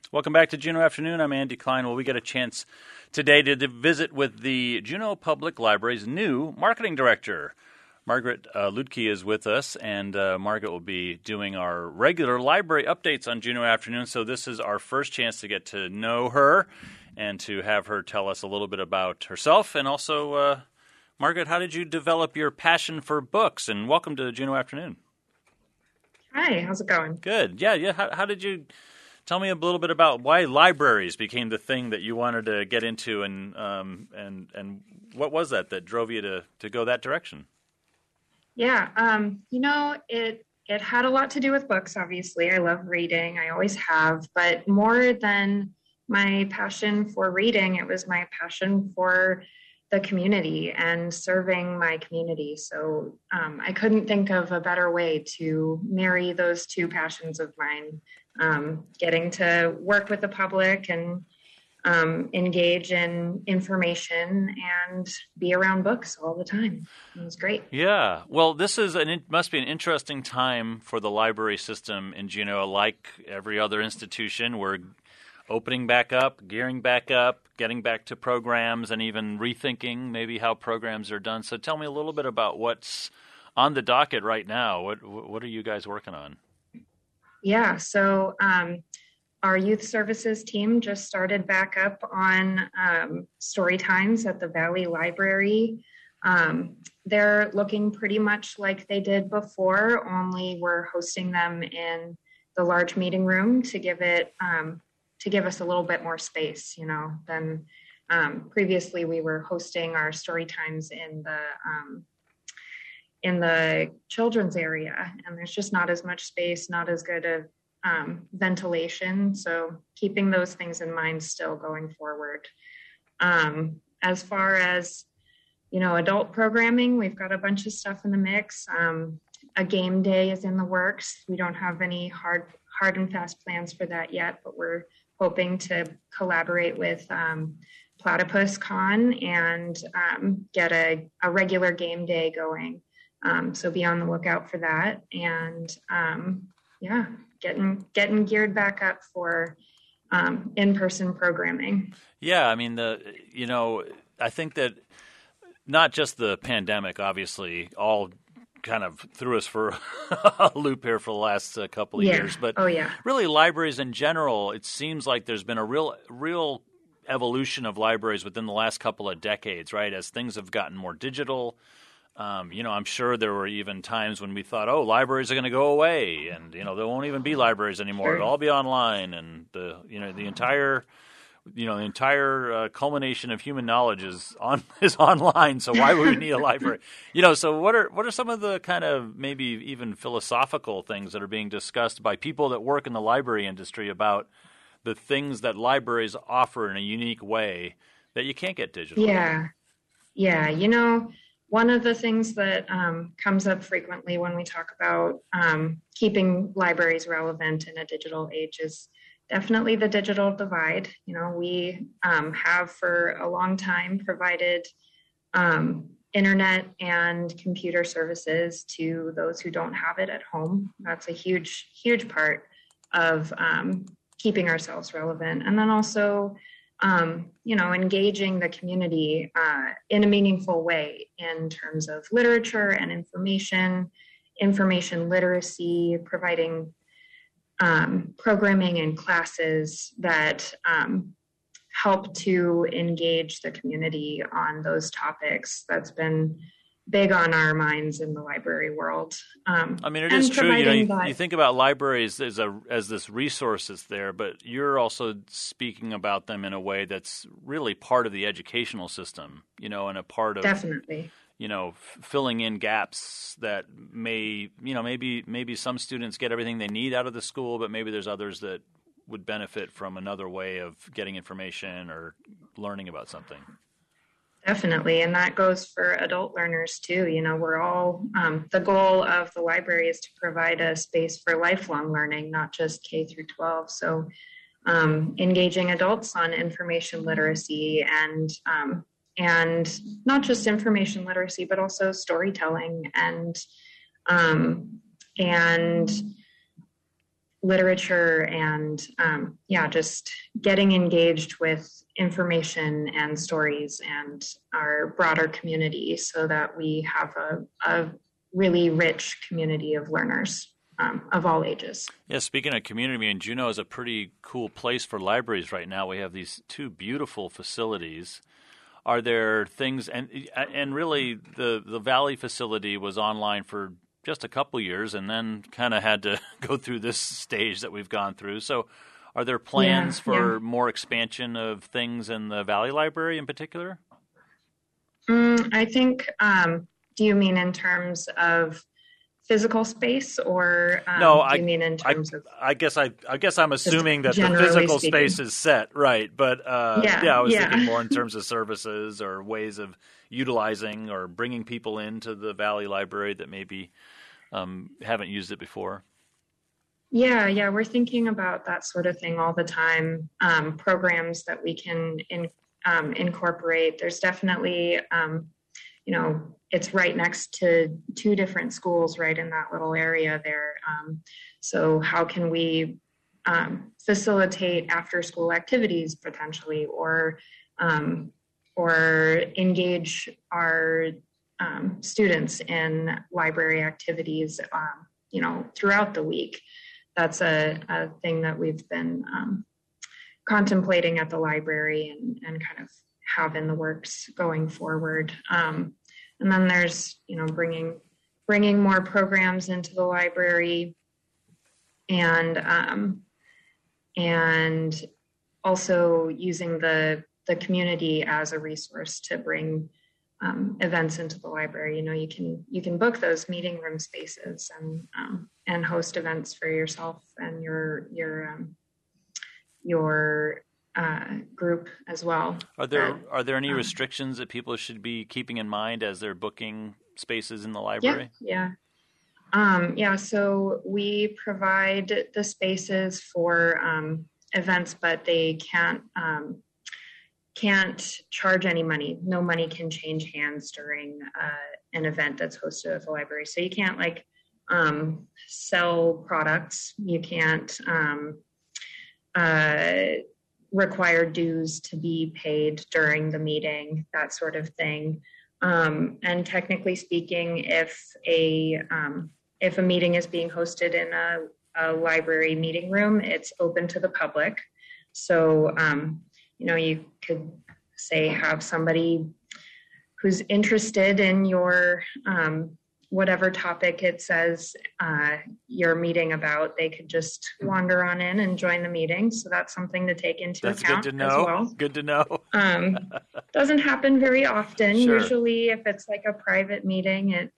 Welcome back to Juneau Afternoon. I'm Andy Klein. Well, we get a chance today to visit with the Juneau Public Library's new marketing director. Margaret Luedtke is with us, and Margaret will be doing our regular library updates on Juneau Afternoon. So this is our first chance to get to know her and to have her tell us a little bit about herself. And also, Margaret, how did you develop your passion for books? And welcome to Juneau Afternoon. Hi, how's it going? Good. Yeah. How did you... Tell me a little bit about why libraries became the thing that you wanted to get into, and what was that drove you to go that direction? Yeah, it had a lot to do with books, obviously. I love reading. I always have, but more than my passion for reading, it was my passion for the community and serving my community. So I couldn't think of a better way to marry those two passions of mine. Getting to work with the public and engage in information and be around books all the time. It was great. Yeah. Well, this is must be an interesting time for the library system in Juneau. Like every other institution, we're opening back up, gearing back up, getting back to programs, and even rethinking maybe how programs are done. So tell me a little bit about what's on the docket right now. What are you guys working on? Yeah, so our youth services team just started back up on story times at the Valley Library. They're looking pretty much like they did before, only we're hosting them in the large meeting room to give us a little bit more space, than previously we were hosting our story times in the children's area, and there's just not as much space, not as good of ventilation. So keeping those things in mind still going forward. As far as, adult programming, we've got a bunch of stuff in the mix. A game day is in the works. We don't have any hard and fast plans for that yet, but we're hoping to collaborate with Platypus Con and get a regular game day going. So be on the lookout for that, and getting geared back up for in-person programming. Yeah, I mean I think that not just the pandemic, obviously, all kind of threw us for a loop here for the last couple of years, but really libraries in general, it seems like there's been a real evolution of libraries within the last couple of decades, right? As things have gotten more digital. I'm sure there were even times when we thought, libraries are going to go away, and there won't even be libraries anymore. Sure. It'll all be online, and the entire culmination of human knowledge is online. So why would we need a library? So what are some of the kind of maybe even philosophical things that are being discussed by people that work in the library industry about the things that libraries offer in a unique way that you can't get digitally? Yeah. One of the things that comes up frequently when we talk about keeping libraries relevant in a digital age is definitely the digital divide. We have for a long time provided internet and computer services to those who don't have it at home. That's a huge, huge part of keeping ourselves relevant. And then also engaging the community in a meaningful way in terms of literature and information literacy, providing programming and classes that help to engage the community on those topics. That's been big on our minds in the library world. It is true. You think about libraries as this resource that's there, but you're also speaking about them in a way that's really part of the educational system, and a part of definitely, filling in gaps that maybe some students get everything they need out of the school, but maybe there's others that would benefit from another way of getting information or learning about something. Definitely. And that goes for adult learners too. We're all, the goal of the library is to provide a space for lifelong learning, not just K through 12. So engaging adults on information literacy and not just information literacy, but also storytelling and literature and just getting engaged with information and stories and our broader community so that we have a really rich community of learners of all ages. Yeah, speaking of community, and Juneau is a pretty cool place for libraries right now. We have these two beautiful facilities. Are there things, and really the Valley facility was online for just a couple years and then kind of had to go through this stage that we've gone through. So are there plans for more expansion of things in the Valley Library in particular? I think, do you mean in terms of physical space or no, do you mean in terms of... I guess I'm assuming that the physical space is set, right? But I was thinking more in terms of services or ways of utilizing or bringing people into the Valley Library that maybe haven't used it before. Yeah, we're thinking about that sort of thing all the time. Programs that we can incorporate. There's definitely, it's right next to two different schools right in that little area there. So how can we facilitate after-school activities potentially, or engage our students in library activities, throughout the week? That's a thing that we've been contemplating at the library and kind of have in the works going forward. And then there's, bringing more programs into the library and also using the community as a resource to bring events into the library. You can book those meeting room spaces and host events for yourself and your group as well. Are there any restrictions that people should be keeping in mind as they're booking spaces in the library? Yeah. So we provide the spaces for events, but they can't charge any money. No money can change hands during an event that's hosted at the library. So you can't sell products. You can't require dues to be paid during the meeting, that sort of thing. And technically speaking, if a meeting is being hosted in a library meeting room, it's open to the public. So, you could say have somebody who's interested in your whatever topic it says you're meeting about, they could just wander on in and join the meeting. So that's something to take into account good to know. As well. Good to know. Doesn't happen very often. Sure. Usually if it's like a private meeting,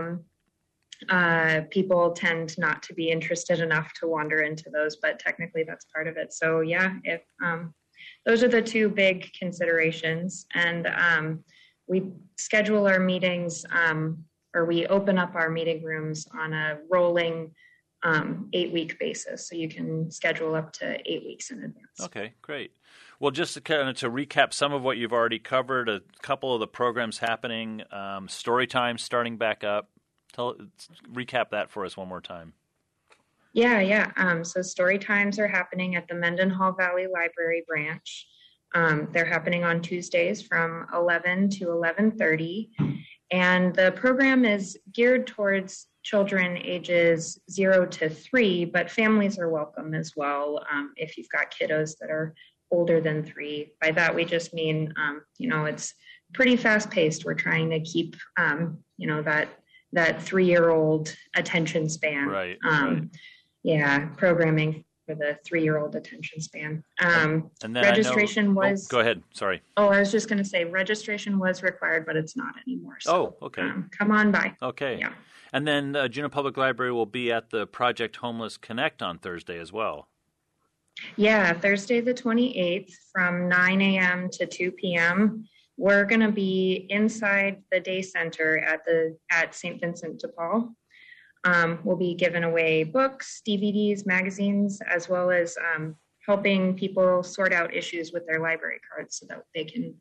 people tend not to be interested enough to wander into those, but technically that's part of it. So if those are the two big considerations. And we schedule our meetings or we open up our meeting rooms on a rolling 8-week basis. So you can schedule up to 8 weeks in advance. Okay, great. Well, just to recap some of what you've already covered, a couple of the programs happening, Storytime starting back up. Recap that for us one more time. Yeah. So story times are happening at the Mendenhall Valley Library branch. They're happening on Tuesdays from 11 to 11:30. And the program is geared towards children ages 0 to 3, but families are welcome as well if you've got kiddos that are older than 3. By that, we just mean, it's pretty fast-paced. We're trying to keep, that 3-year-old attention span. Right. Yeah, programming for the 3-year-old attention span. And then registration was... go ahead. Sorry. I was just going to say registration was required, but it's not anymore. So, okay. Come on by. Okay. Yeah. And then Juneau Public Library will be at the Project Homeless Connect on Thursday as well. Yeah, Thursday the 28th from 9 a.m. to 2 p.m. We're going to be inside the day center at St. Vincent de Paul. We'll be giving away books, DVDs, magazines, as well as helping people sort out issues with their library cards so that they can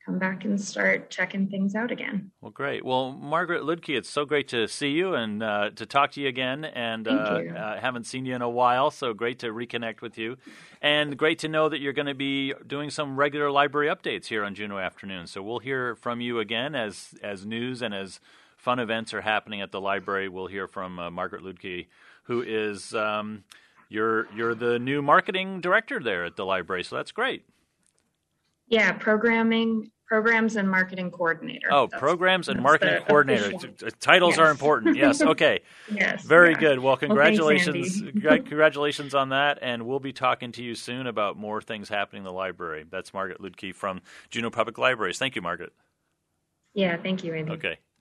come back and start checking things out again. Well, great. Well, Margaret Luedtke, it's so great to see you and to talk to you again. And haven't seen you in a while, so great to reconnect with you. And great to know that you're going to be doing some regular library updates here on Juneau Afternoon. So we'll hear from you again as news and as fun events are happening at the library. We'll hear from Margaret Luedtke, who is you're the new marketing director there at the library. So that's great. Yeah, programs and marketing coordinator. Oh, programs and marketing coordinator. Titles are important. Yes. Okay. Yes. Very good. Well, congratulations. Thanks, congratulations on that. And we'll be talking to you soon about more things happening in the library. That's Margaret Luedtke from Juneau Public Libraries. Thank you, Margaret. Yeah. Thank you, Andy. Okay.